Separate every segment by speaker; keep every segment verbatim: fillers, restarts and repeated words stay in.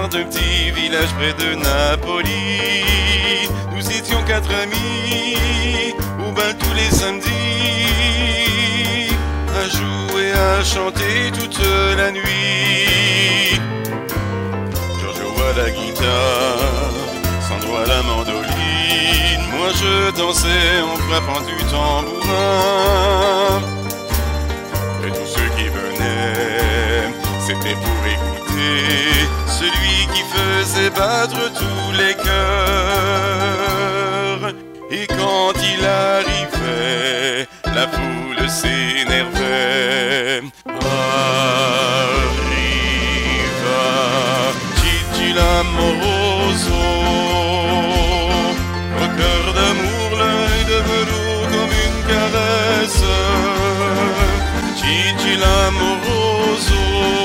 Speaker 1: d'un petit village près de Napoli. Nous étions quatre amis, au bal tous les samedis, à jouer, à chanter toute la nuit. Giorgio à la guitare, Sandro à la mandoline, moi je dansais en frappant du tambourin. Et tous ceux qui venaient, c'était pour écouter celui qui faisait battre tous les cœurs. Et quand il arrivait, la foule s'énervait. Arriva Gigi l'amoroso, au cœur d'amour, l'œil de velours comme une caresse. Gigi l'amoroso,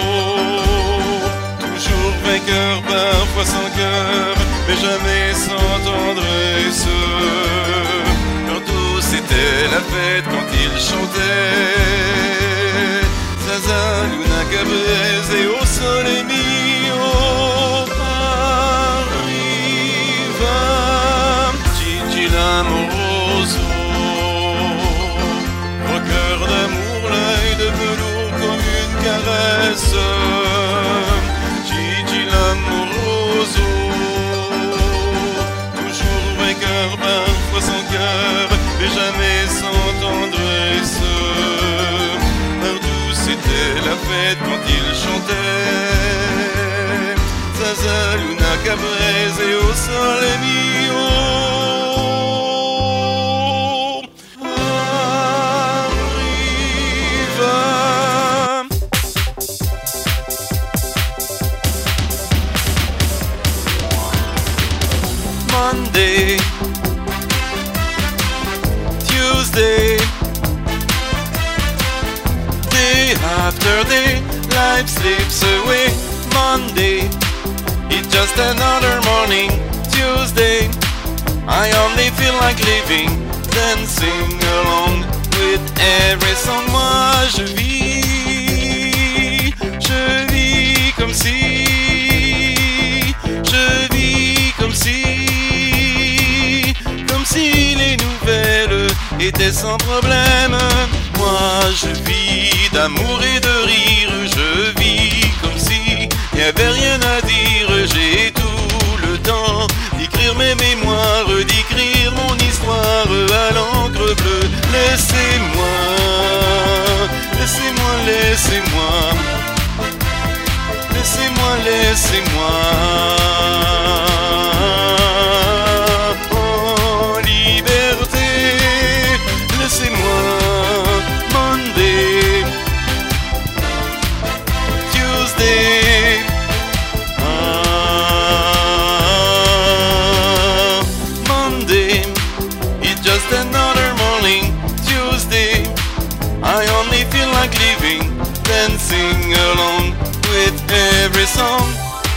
Speaker 1: toujours vainqueur, parfois sans cœur, mais jamais sans tendresse. Partout c'était la fête quand il chantait Zaza, Luna, Cabrez et au sole mio. Arriva Gigi l'amoroso, au cœur d'amour, l'œil de velours comme une caresse. Gigi l'amoroso, toujours vainqueur, parfois sans cœur, mais jamais sans tendresse. Partout c'était la fête quand il chantait Zaza, Luna, Cabrez et au sole mio. Monday, Tuesday, day after day, life slips away. Monday, it's just another morning. Tuesday, I only feel like living, dancing along with every song. Moi je vis, je vis comme si, je vis comme si, comme si les nouvelles étaient sans problème. Moi je vis d'amour et de rire, je vis comme si y avait rien à dire. J'ai tout le temps d'écrire mes mémoires, d'écrire mon histoire à l'encre bleue. Laissez-moi, laissez-moi, laissez-moi, laissez-moi, laissez-moi en liberté. Laissez-moi. Monday, Tuesday, ah, Monday, it's just another morning. Tuesday, I only feel like living, dancing along with every song.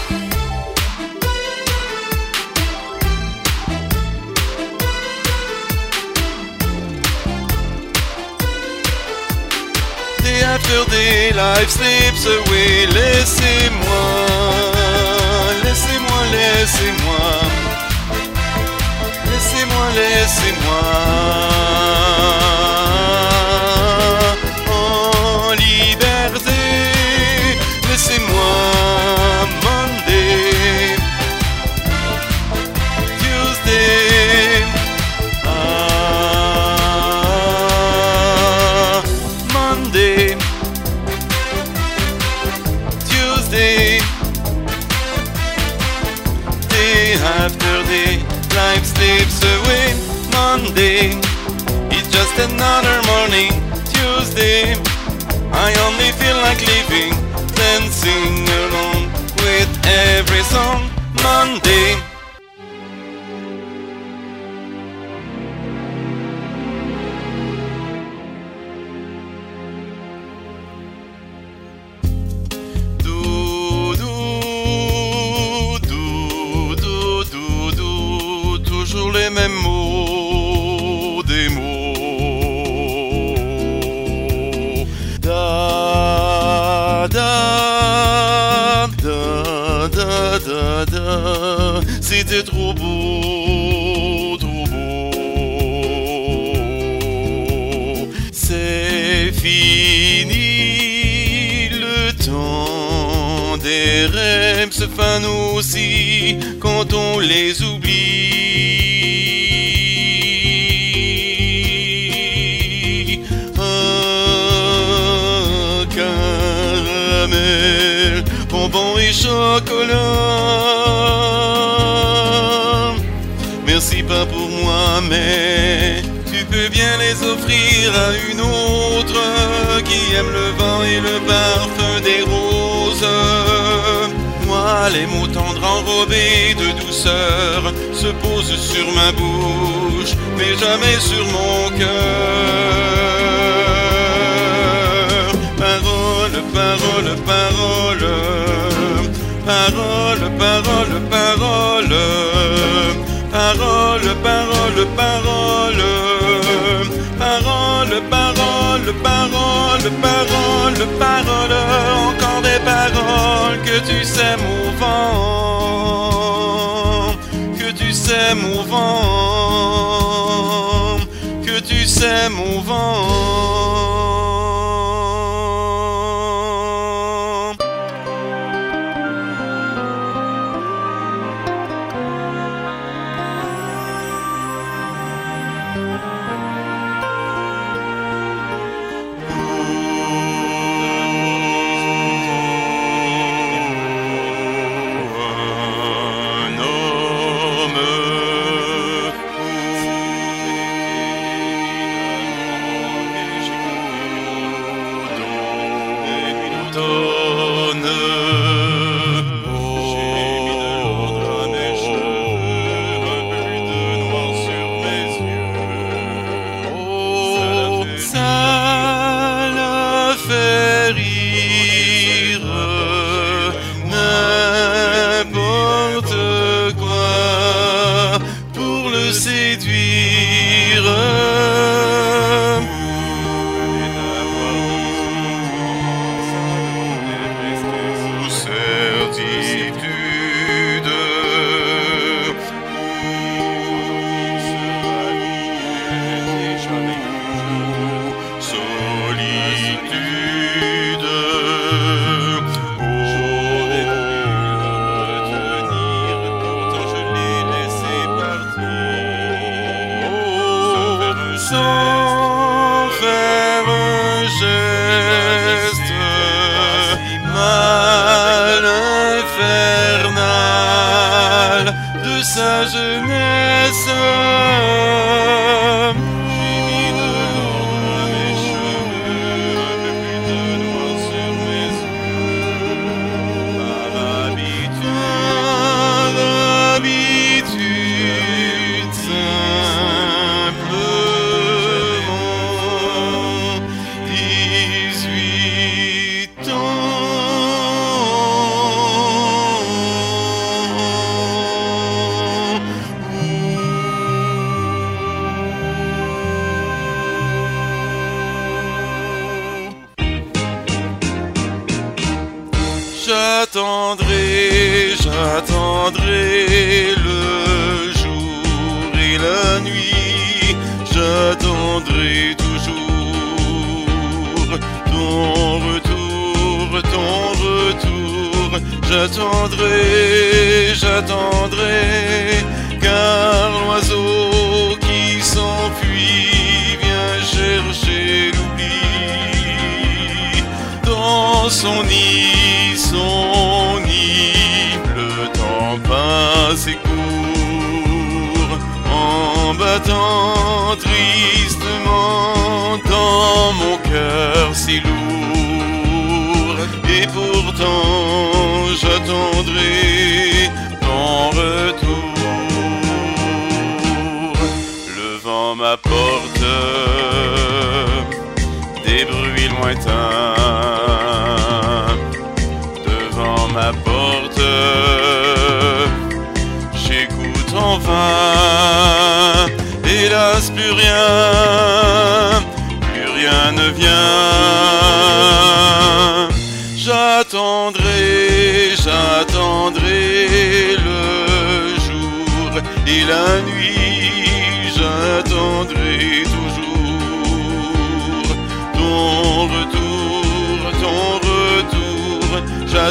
Speaker 1: Day after day, life slips away. Laissez-moi, laissez-moi, laissez-moi, laissez-moi, laissez-moi en liberté. Laissez-moi. Monday, Tuesday, ah, Monday, Tuesday, day after day, life slips away. Monday, it's just another morning. Tuesday, I only feel like living, dancing along with every song. Monday. Toujours les mêmes mots, des mots. Da da da da da. Canada, c'était trop beau, trop beau. C'est fini le temps des rêves se fanent aussi quand on les oublie. Un caramel, bonbons et chocolat. Merci pas pour moi, mais tu peux bien les offrir à une autre qui aime le vent et le parfum des roses. Moi, les mots tendres enrobés de douceur se posent sur ma bouche, mais jamais sur mon cœur. Parole, parole, parole, parole, parole, parole, parole, parole, parole, parole, parole, parole, parole, parole, encore des paroles que tu sèmes au vent, que tu sèmes au vent, que tu sèmes au vent. Séduire ou certitude solitude. Sans faire un geste mal infernal de sa jeunesse. J'ai mis de l'ordre à mes cheveux, un peu plus de noir sur mes yeux. Par habitude, par habitude simple. J'attendrai, j'attendrai le jour et la nuit. J'attendrai toujours ton retour, ton retour. J'attendrai, j'attendrai, car l'oiseau qui s'enfuit vient chercher l'oubli dans son nid, son nid. Le temps passe et court en battant tristement dans mon cœur si lourd. Et pourtant j'attendrai ton retour. Le vent m'apporte des bruits lointains devant ma porte. J'écoute en vain, hélas plus rien, plus rien ne vient. J'attendrai, j'attendrai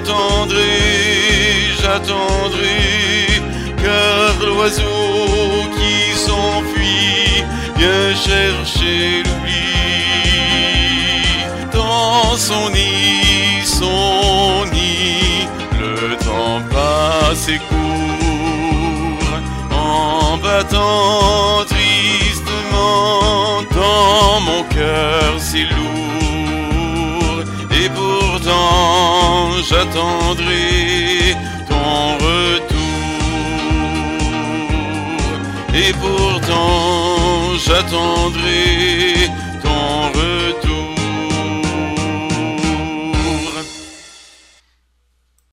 Speaker 1: j'attendrai, j'attendrai, car l'oiseau qui s'enfuit vient chercher l'oubli. Dans son nid, son nid, le temps passe et court, en battant tristement dans mon cœur c'est lourd. Et pourtant j'attendrai ton retour. Et pourtant j'attendrai